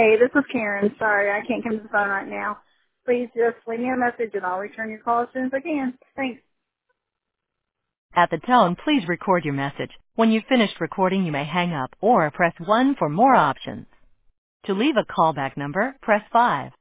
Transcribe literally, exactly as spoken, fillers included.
Hey, this is Karen. Sorry, I can't come to the phone right now. Please just leave me a message and I'll return your call as soon as I can. Thanks. At the tone, please record your message. When you've finished recording, you may hang up or press one for more options. To leave a callback number, press five.